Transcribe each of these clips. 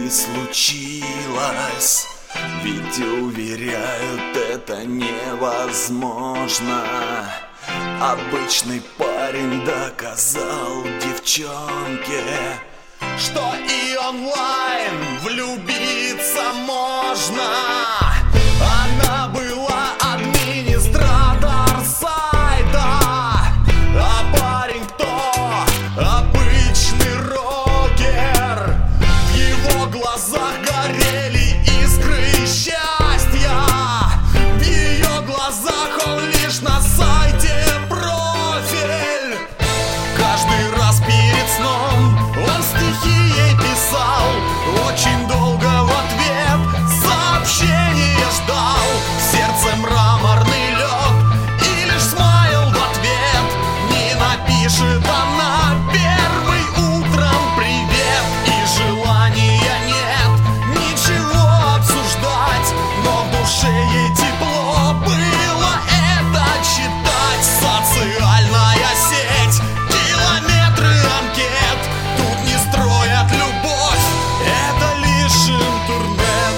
не случилось. Ведь уверяют, это невозможно. Обычный парень доказал девчонке, что и онлайн влюбиться можно. Она была администратор сайта, а парень кто? Обычный рокер. В его глазах горели искры счастья. В ее глазах он лишь на сайте профиль. Каждый раз перед сном он стихи ей писал. Очень долго в ответ сообщение ждал. В сердце мраморный лед и лишь смайл в ответ. Не напишет она первый утром привет. И желания нет ничего обсуждать, но в душе ей тепло было это читать. Социальная сеть, километры анкет. Тут не строят любовь, это лишь интернет.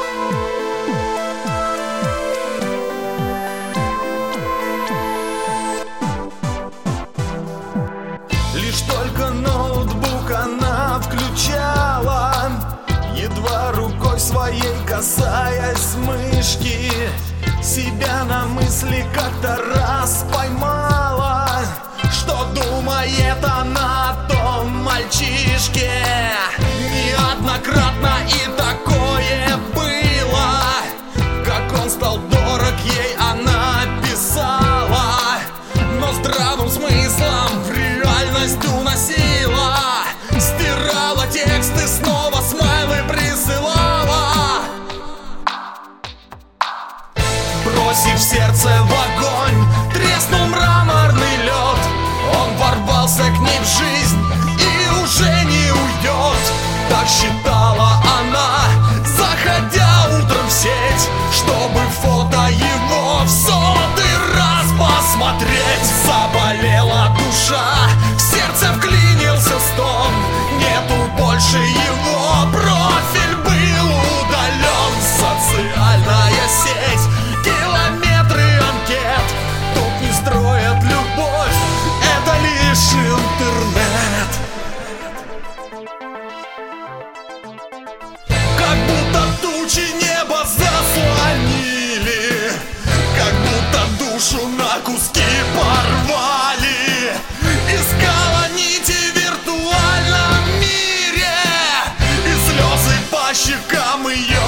Лишь только ноутбук она включала, едва рукой своей касаясь мышки, себя на мысли как-то раз поймала, что думает она о том мальчишке. Неоднократно и такое было, как он стал дорог ей, она писала, но здравым смыслом в реальность уносила. Стирала тексты, снова смайлы присылала. Бросив сердце в огонь, треснул мраморный лед. Он ворвался к ней в жизнь и уже не уйдет. Так считала она, заходя утром в сеть, чтобы фото его в сотый раз посмотреть. Заболела душа, в сердце вклинился стон. Нету больше его, профиль был удален. Социальная сеть, километры анкет. Тут не строят любовь, это лишь интернет. Как будто тучи небо заслонили, как будто душу на куски порвали. Искала нити в виртуальном мире, и слезы по щекам ее